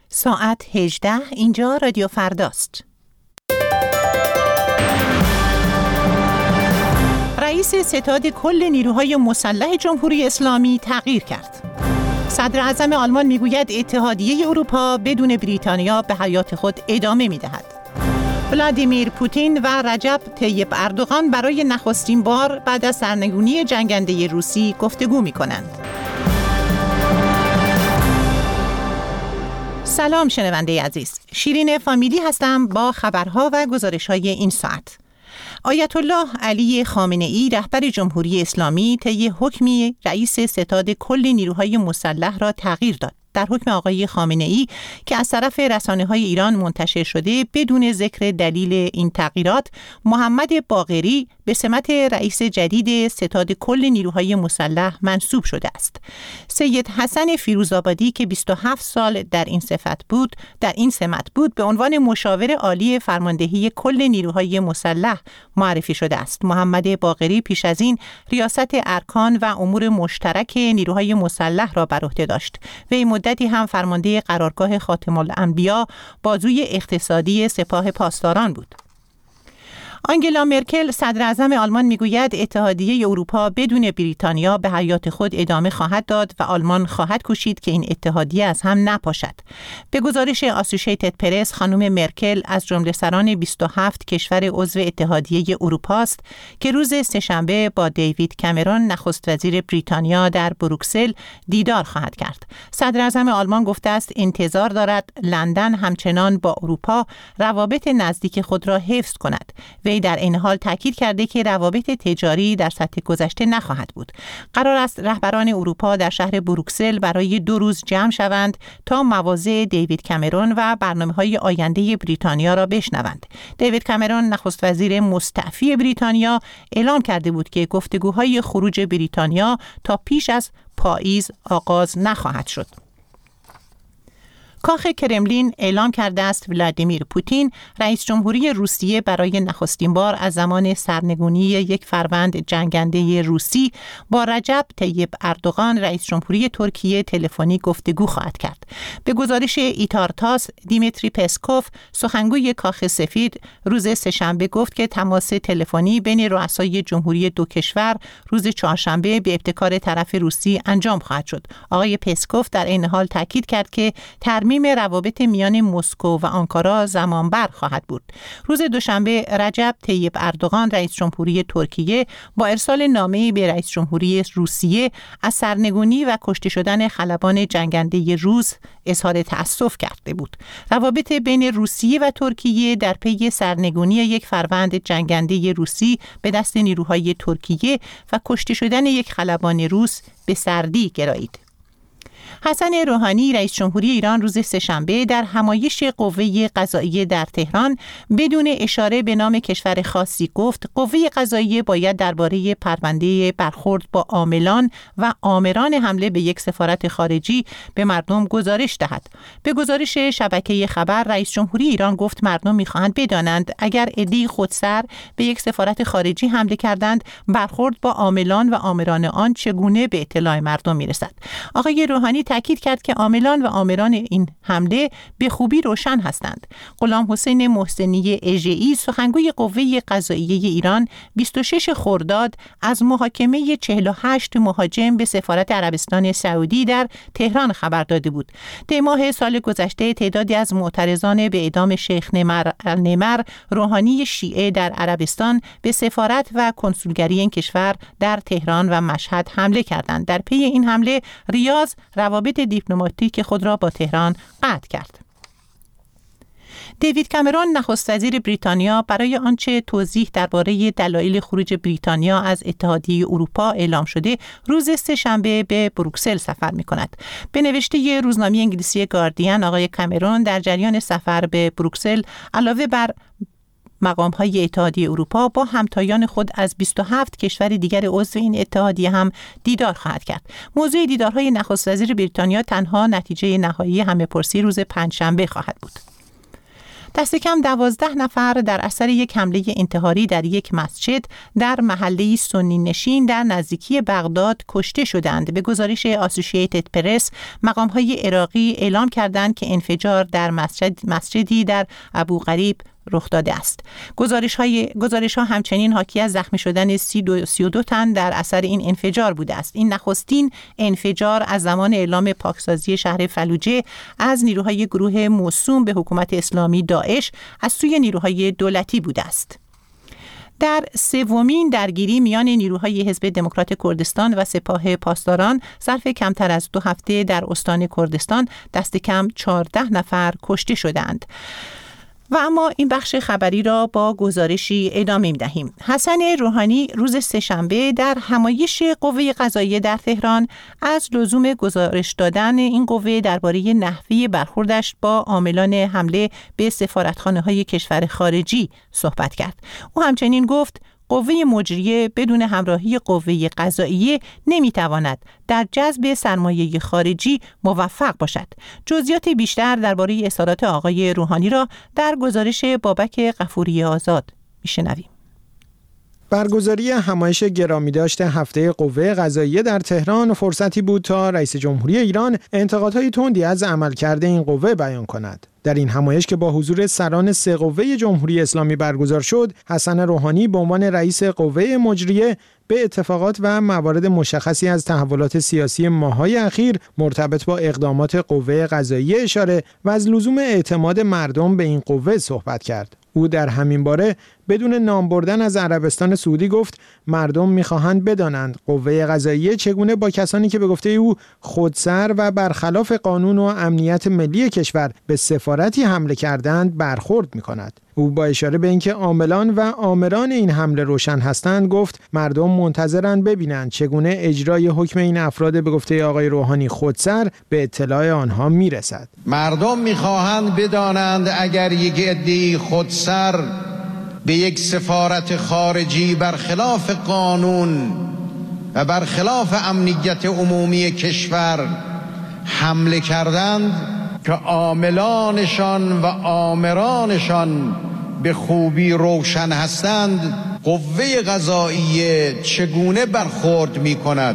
ساعت 18 اینجا رادیو فرداست. رئیس ستاد کل نیروهای مسلح جمهوری اسلامی تغییر کرد. صدر اعظم آلمان میگوید اتحادیه اروپا بدون بریتانیا به حیات خود ادامه میدهد. ولادیمیر پوتین و رجب طیب اردوغان برای نخستین بار بعد از سرنگونی جنگنده روسی گفتگو میکنند. سلام شنونده عزیز، شیرین فامیلی هستم با خبرها و گزارش‌های این ساعت. آیت الله علی خامنه‌ای رهبر جمهوری اسلامی طی حکمی رئیس ستاد کل نیروهای مسلح را تغییر داد. در حکم آقای خامنه‌ای که از طرف رسانه‌های ایران منتشر شده بدون ذکر دلیل این تغییرات، محمد باقری به سمت رئیس جدید ستاد کل نیروهای مسلح منصوب شده است. سید حسن فیروزآبادی که 27 سال در این سمت بود به عنوان مشاور عالی فرماندهی کل نیروهای مسلح معرفی شده است. محمد باقری پیش از این ریاست ارکان و امور مشترک نیروهای مسلح را بر عهده داشت. وی مدتی هم فرمانده قرارگاه خاتم الانبیا بازوی اقتصادی سپاه پاسداران بود. آنگلا مرکل صدر اعظم آلمان میگوید اتحادیه اروپا بدون بریتانیا به حیات خود ادامه خواهد داد و آلمان خواهد کوشید که این اتحادیه از هم نپاشد. به گزارش آسوشیتد پرس، خانم مرکل از جمله سران 27 کشور عضو اتحادیه اروپا است که روز سه‌شنبه با دیوید کامرون نخست وزیر بریتانیا در بروکسل دیدار خواهد کرد. صدر اعظم آلمان گفته است انتظار دارد لندن همچنان با اروپا روابط نزدیک خود را حفظ کند. وی در این حال تاکید کرده که روابط تجاری در سطح گذشته نخواهد بود. قرار است رهبران اروپا در شهر بروکسل برای 2 روز جمع شوند تا مواضع دیوید کامرون و برنامه‌های آینده بریتانیا را بشنوند. دیوید کامرون نخست وزیر مستعفی بریتانیا اعلام کرده بود که گفتگوهای خروج بریتانیا تا پیش از پاییز آغاز نخواهد شد. کاخ کرملین اعلام کرده است ولادیمیر پوتین رئیس جمهوری روسیه برای نخستین بار از زمان سرنگونی 1 فروند جنگنده روسی با رجب طیب اردوغان رئیس جمهوری ترکیه تلفنی گفتگو خواهد کرد. به گزارش ایتارتاس، دیمیتری پسکوف سخنگوی کاخ سفید روز سه‌شنبه گفت که تماس تلفنی بین رؤسای جمهوری دو کشور روز چهارشنبه به ابتکار طرف روسی انجام خواهد شد. آقای پسکوف در این حال تاکید کرد که ترمیم روابط میان مسکو و آنکارا زمانبر خواهد بود. روز دوشنبه رجب طیب اردوغان رئیس جمهوری ترکیه با ارسال نامه‌ای به رئیس جمهوری روسیه از سرنگونی و کشته شدن خلبان جنگنده روس اظهار تأسف کرده بود. روابط بین روسیه و ترکیه در پی سرنگونی 1 فروند جنگنده روسی به دست نیروهای ترکیه و کشته شدن 1 خلبان روس به سردی گرایید. حسن روحانی رئیس جمهوری ایران روز سه‌شنبه در همایش قوه قضاییه در تهران بدون اشاره به نام کشور خاصی گفت قوه قضاییه باید درباره پرونده برخورد با عاملان و آمران حمله به 1 سفارت خارجی به مردم گزارش دهد. به گزارش شبکه خبر، رئیس جمهوری ایران گفت مردم می‌خواهند بدانند اگر عده‌ای خودسر به 1 سفارت خارجی حمله کردند، برخورد با عاملان و آمران آن چگونه به اطلاع مردم می‌رسد. آقای روحانی تاکید کرد که عاملان و آمران این حمله به خوبی روشن هستند. غلام حسین محسنی اژه‌ای سخنگوی قوه قضاییه ایران 26 خرداد از محاکمه 48 مهاجم به سفارت عربستان سعودی در تهران خبر داده بود. طی ماه سال گذشته تعدادی از معترضان به اعدام شیخ نمر روحانی شیعه در عربستان به سفارت و کنسولگری این کشور در تهران و مشهد حمله کردند. در پی این حمله ریاض روابط دیپلماتیک خود را با تهران قطع کرد. دیوید کامرون نخست وزیر بریتانیا برای آنچه توضیح درباره دلایل خروج بریتانیا از اتحادیه اروپا اعلام شده روز سه‌شنبه به بروکسل سفر می‌کند. به نوشته روزنامه انگلیسی گاردین، آقای کامرون در جریان سفر به بروکسل علاوه بر مقام‌های اتحادیه اروپا با همتایان خود از 27 کشور دیگر عضو این اتحادیه هم دیدار خواهد کرد. موضوع دیدارهای نخست وزیر بریتانیا تنها نتیجه نهایی همه‌پرسی روز پنجشنبه خواهد بود. دست کم 12 نفر در اثر یک حمله انتحاری در یک مسجد در محله سنی نشین در نزدیکی بغداد کشته شدند. به گزارش آسوشییتد پرس، مقام‌های عراقی اعلام کردند که انفجار در مسجدی در ابوغریب رخ داده است. گزارش‌ها همچنین حاکی از زخمی شدن 32 تن در اثر این انفجار بوده است. این نخستین انفجار از زمان اعلام پاکسازی شهر فلوجه از نیروهای گروه موسوم به حکومت اسلامی داعش از سوی نیروهای دولتی بوده است. در سومین درگیری میان نیروهای حزب دموکرات کردستان و سپاه پاسداران ظرف کمتر از 2 هفته در استان کردستان دست کم 14 نفر کشته شدند. و اما این بخش خبری را با گزارشی ادامه می‌دهیم. حسن روحانی روز سه‌شنبه در همایش قوه قضاییه در تهران از لزوم گزارش دادن این قوه درباره نحوه برخوردش با عاملان حمله به سفارتخانه‌های کشور خارجی صحبت کرد. او همچنین گفت قوه مجریه بدون همراهی قوه قضاییه نمیتواند در جذب سرمایه خارجی موفق باشد. جزئیات بیشتر درباره اظهارات آقای روحانی را در گزارش بابک غفوری آزاد میشنویم. برگزاری همایش گرامیداشت هفته قوه قضاییه در تهران فرصتی بود تا رئیس جمهوری ایران انتقادهای تندی از عملکرد این قوه بیان کند. در این همایش که با حضور سران 3 قوه جمهوری اسلامی برگزار شد، حسن روحانی به عنوان رئیس قوه مجریه به اتفاقات و موارد مشخصی از تحولات سیاسی ماه‌های اخیر مرتبط با اقدامات قوه قضاییه اشاره و از لزوم اعتماد مردم به این قوه صحبت کرد. او در همین باره بدون نام بردن از عربستان سعودی گفت مردم می‌خواهند بدانند قوه قضاییه چگونه با کسانی که به گفته او خودسر و برخلاف قانون و امنیت ملی کشور به سفارتی حمله کردند برخورد می‌کند. او با اشاره به اینکه عاملان و آمران این حمله روشن هستند گفت مردم منتظرند ببینند چگونه اجرای حکم این افراد به گفته آقای روحانی خودسر به اطلاع آنها میرسد. مردم میخواهند بدانند اگر یک عده‌ای خودسر به یک سفارت خارجی برخلاف قانون و برخلاف امنیت عمومی کشور حمله کردند که عاملانشان و آمرانشان به خوبی روشن هستند، قوه قضاییه چگونه برخورد می کند؟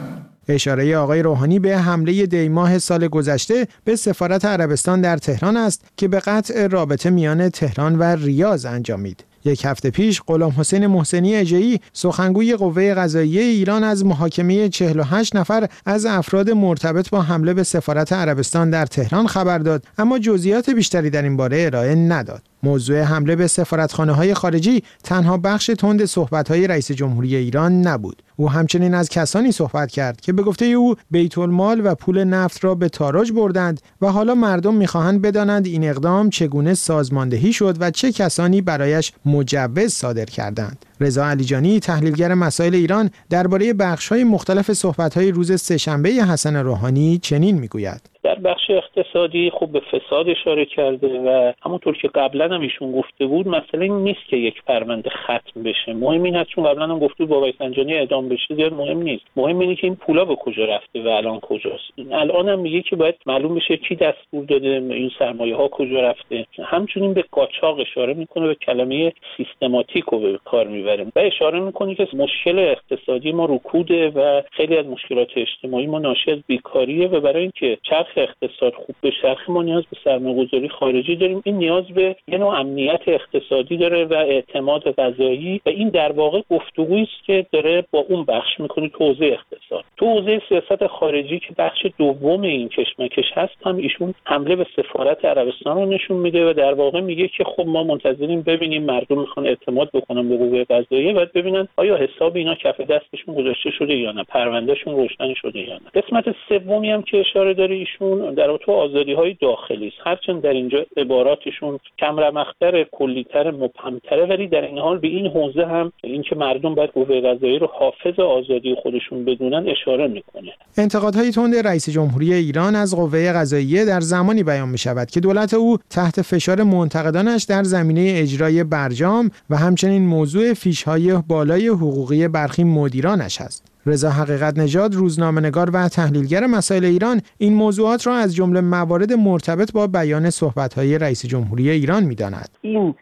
اشاره آقای روحانی به حمله دی ماه سال گذشته به سفارت عربستان در تهران است که به قطع رابطه میان تهران و ریاض انجامید. 1 هفته پیش غلام حسین محسنی اژه‌ای سخنگوی قوه قضاییه ایران از محاکمه 48 نفر از افراد مرتبط با حمله به سفارت عربستان در تهران خبر داد، اما جزئیات بیشتری در این باره ارائه نداد. موضوع حمله به سفارتخانه‌های خارجی تنها بخش تند صحبت‌های رئیس جمهوری ایران نبود. او همچنین از کسانی صحبت کرد که به گفته او بیت المال و پول نفت را به تاراج بردند و حالا مردم می‌خواهند بدانند این اقدام چگونه سازماندهی شد و چه کسانی برایش مجوز صادر کردند. رضا علیجانی تحلیلگر مسائل ایران درباره بخش‌های مختلف صحبت‌های روز سه‌شنبه حسن روحانی چنین می‌گوید: در بخش اقتصادی خوب به فساد اشاره کرده و همونطور که قبلا هم ایشون گفته بود مسئله این نیست که یک پرونده ختم بشه. مهم این هست، چون قبلا هم گفته بود بابای سنجانی اعدام بشه زیاد مهم نیست. مهم اینه که این پولا به کجا رفته و الان کجاست. الان هم میگه که باید معلوم بشه کی دستور داده، این سرمایه‌ها کجا رفته. همچنین به قاچاق اشاره میکنه، به کلمه سیستماتیک رو به کار میبره و اشاره میکنه که مشکل اقتصادی ما رکوده و خیلی از مشکلات اجتماعی ما ناشی از بیکاریه و برای اینکه چرخ اقتصاد خوب بشه ما نیاز به سرمایه‌گذاری خارجی داریم. این نیاز به یه نوع امنیت اقتصادی داره و اعتماد غذایی و این در واقع گفتگویی است که داره با اون بخش میکنه تو حوزه اقتصاد. تو حوزه سیاست خارجی که بخش دوم این کشمکش هست هم ایشون حمله به سفارت عربستان رو نشون میده و در واقع میگه که خب ما منتظریم ببینیم مردم میخوان اعتماد بکنن به قوه قضاییه و ببینن آیا حساب اینا کف دستشون گذاشته شده یا نه، پروندهشون روشن شده یا نه. قسمت سومی هم که اشاره داره ایشون در تو آزادی‌های داخلی است. هرچند در اینجا عباراتشون کم رمق‌تر، کلی‌تر، مبهم‌تره، ولی در این حال به این حوزه هم اینکه مردم باید قوه قضاییه رو حافظ آزادی خودشون بدونن اشاره میکنه. انتقادهای تند رئیس جمهوری ایران از قوه قضاییه در زمانی بیان می‌شود که دولت او تحت فشار منتقدانش در زمینه اجرای برجام و همچنین موضوع فیش‌های بالای حقوقی برخی مدیرانش است. رضا حقیقت نژاد، روزنامه‌نگار و تحلیلگر مسائل ایران، این موضوعات را از جمله موارد مرتبط با بیان صحبت‌های رئیس جمهوری ایران می‌داند. این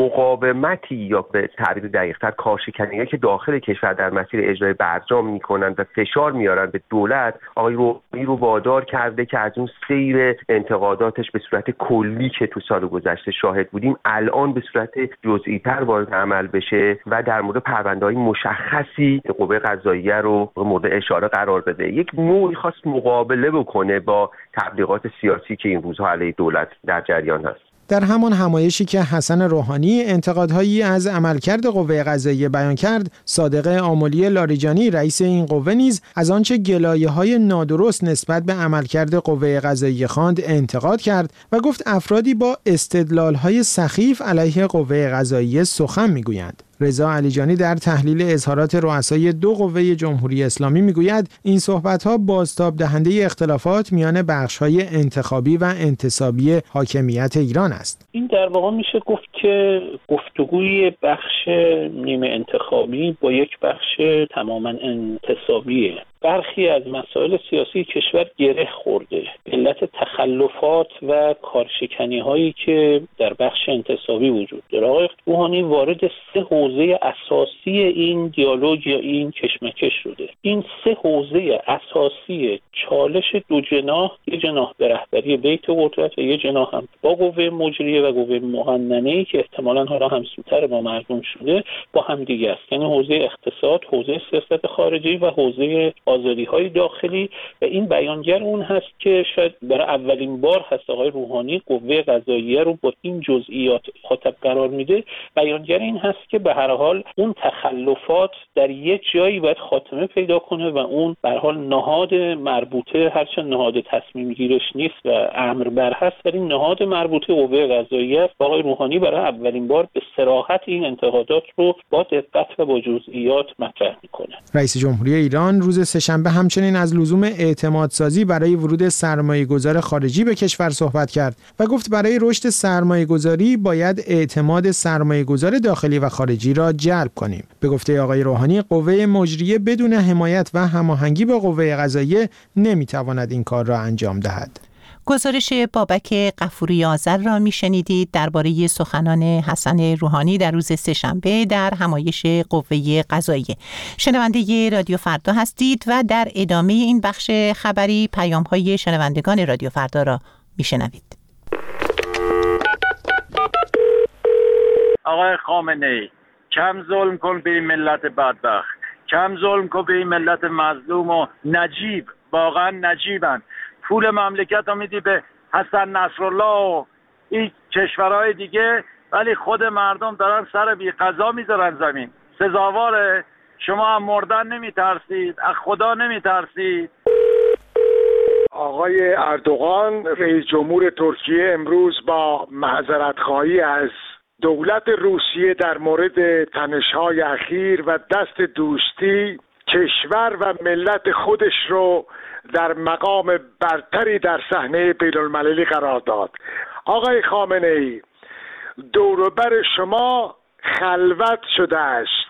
مقاومتی یا به تعبیر دقیق‌تر کارشکنی‌هایی که داخل کشور در مسیر اجرای برجام می‌کنند و فشار میارن به دولت، آقای روحانی رو وادار کرده که از اون سیر انتقاداتش به صورت کلی که تو سال گذشته شاهد بودیم الان به صورت جزئی‌تر وارد عمل بشه و در مورد پرونده‌های مشخصی قوه قضاییه رو مورد اشاره قرار بده. یک نوعی خواست مقابله بکنه با تبلیغات سیاسی که این روزها علیه دولت در جریان هست. در همان همایشی که حسن روحانی انتقادهایی از عملکرد قوه قضاییه بیان کرد، صادق آملی لاریجانی رئیس این قوه نیز از آنچه گلایه‌های نادرست نسبت به عملکرد قوه قضاییه خواند انتقاد کرد و گفت افرادی با استدلال‌های سخیف علیه قوه قضاییه سخن می‌گویند. رضا علیجانی در تحلیل اظهارات رؤسای دو قوه جمهوری اسلامی میگوید این صحبت‌ها بازتاب دهنده اختلافات میان بخش‌های انتخابی و انتصابی حاکمیت ایران است. این در واقع میشه گفت که گفتگوی بخش نیمه انتخابی با یک بخش تماما انتصابیه. برخی از مسائل سیاسی کشور گره خورده به علت تخلفات و کارشکنی هایی که در بخش انتصابی وجود داره. آقای روحانی وارد 3 حوزه اساسی این دیالوگ یا این کشمکش شده. این 3 حوزه اساسی چالش دو جناح، یک جناح به رهبری بیت قدرت و یک جناح هم با قوه مجریه و قوه مقننه‌ای که احتمالاً حالا همسوتر با مردم شده با هم دیگه است. یعنی حوزه اقتصاد، حوزه سیاست خارجی و حوزه آزادی‌های داخلی. و این بیانگر اون هست که شاید برای اولین بار هست آقای روحانی قوه قضاییه رو با این جزئیات خاطب قرار میده. بیانگر این هست که به هر حال اون تخلفات در یک جایی باید خاتمه پیدا کنه و اون به هر حال نهاد مربوطه، هرچند نهاد تصمیم گیرش نیست و امر بر هست، ولی نهاد مربوطه قوه قضاییه آقای روحانی برای اولین بار به صراحت این انتقادات رو با دقت و با جزئیات مطرح میکنه. رئیس جمهوری ایران روز سه‌شنبه همچنین از لزوم اعتمادسازی برای ورود سرمایه‌گذار خارجی به کشور صحبت کرد و گفت برای رشد سرمایه‌گذاری باید اعتماد سرمایه‌گذار داخلی و خارجی را جلب کنیم. به گفته آقای روحانی، قوه مجریه بدون حمایت و هماهنگی با قوه قضاییه نمیتواند این کار را انجام دهد. گزارش بابک غفوری آذر را میشنیدید درباره سخنان حسن روحانی در روز سه‌شنبه در همایش قوه قضاییه. شنونده رادیو فردا هستید و در ادامه این بخش خبری پیام‌های شنوندگان رادیو فردا را میشنوید. آقای خامنه‌ای، کم ظلم کن به این ملت بدبخت، کم ظلم کن به این ملت مظلوم و نجیب، واقعا نجیبن. پول مملکت رو میدی به حسن نصرالله و این کشورهای دیگه، ولی خود مردم دارن سر بی قضا میذارن زمین. سزاواره؟ شما هم مردن نمیترسید؟ از خدا نمیترسید؟ آقای اردوغان رئیس جمهور ترکیه امروز با معذرت خواهی از دولت روسیه در مورد تنش‌های اخیر و دست دوستی کشور و ملت خودش رو در مقام برتری در صحنه بین‌المللی قرار داد. آقای خامنه‌ای، دوروبر شما خلوت شده است.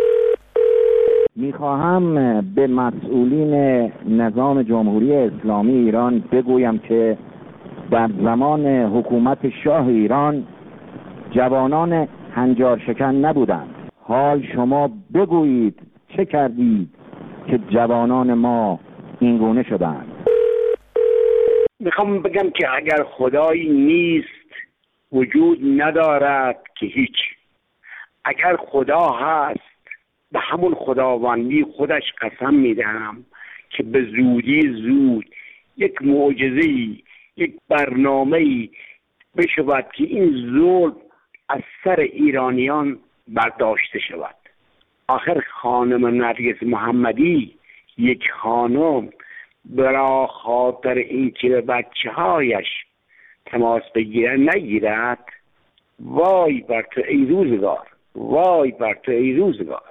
میخواهم به مسئولین نظام جمهوری اسلامی ایران بگویم که در زمان حکومت شاه ایران جوانان هنجار شکن نبودند. حال شما بگویید چه کردید که جوانان ما این گونه شدند. میخوام بگم که اگر خدایی نیست وجود ندارد که هیچ. اگر خدا هست به همون خداوندی خودش قسم میدهم که به زودی زود یک معجزه‌ای، یک برنامه‌ای بشود که این ظلم از سر ایرانیان برداشته شود. آخر خانم نرگس محمدی، یک خانم، برای خاطر اینکه به بچه‌هایش تماس بگیرد نگیرد، وای بر تو ای روزگار، وای بر تو ای روزگار.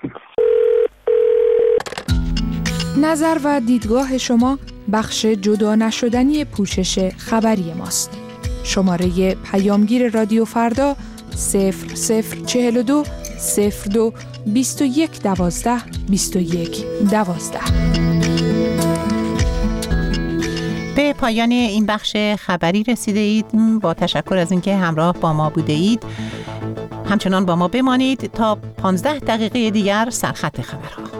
نظر و دیدگاه شما بخش جدا نشدنی پوشش خبری ماست. شماره پیامگیر رادیو فردا 0042 02 21 12 21 12. به پایان این بخش خبری رسیده اید. با تشکر از اینکه همراه با ما بوده اید. همچنان با ما بمانید تا 15 دقیقه دیگر سرخط خبرها.